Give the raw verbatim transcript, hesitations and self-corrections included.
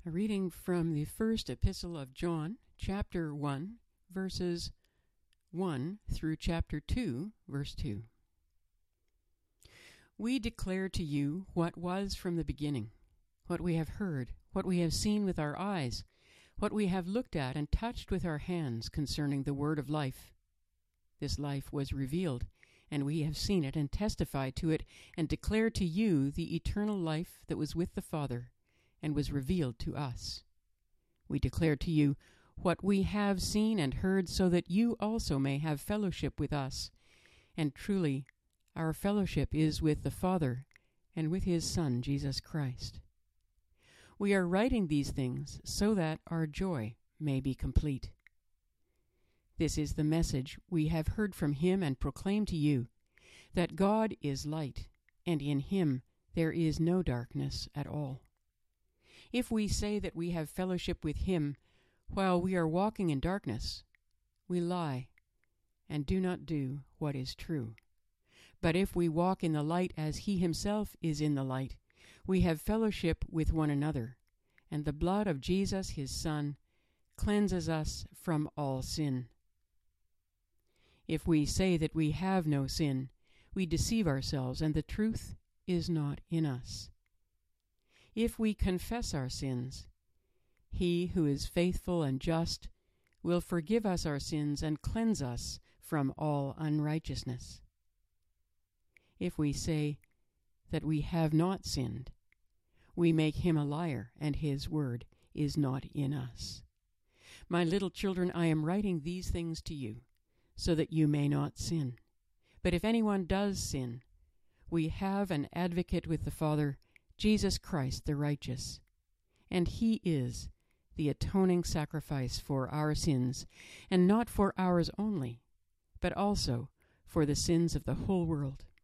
A reading from the first epistle of John, chapter one, verses one through chapter two, verse two. We declare to you what was from the beginning, what we have heard, what we have seen with our eyes, what we have looked at and touched with our hands concerning the word of life. This life was revealed, and we have seen it and testified to it and declare to you the eternal life that was with the Father and was revealed to us. We declare to you what we have seen and heard, so that you also may have fellowship with us. And truly, our fellowship is with the Father and with his Son, Jesus Christ. We are writing these things so that our joy may be complete. This is the message we have heard from him and proclaim to you, that God is light, and in him there is no darkness at all. If we say that we have fellowship with him while we are walking in darkness, we lie and do not do what is true. But if we walk in the light as he himself is in the light, we have fellowship with one another, and the blood of Jesus his Son cleanses us from all sin. If we say that we have no sin, we deceive ourselves, and the truth is not in us. If we confess our sins, he who is faithful and just will forgive us our sins and cleanse us from all unrighteousness. If we say that we have not sinned, we make him a liar, and his word is not in us. My little children, I am writing these things to you, so that you may not sin. But if anyone does sin, we have an advocate with the Father, Jesus Christ the righteous, and he is the atoning sacrifice for our sins, and not for ours only, but also for the sins of the whole world.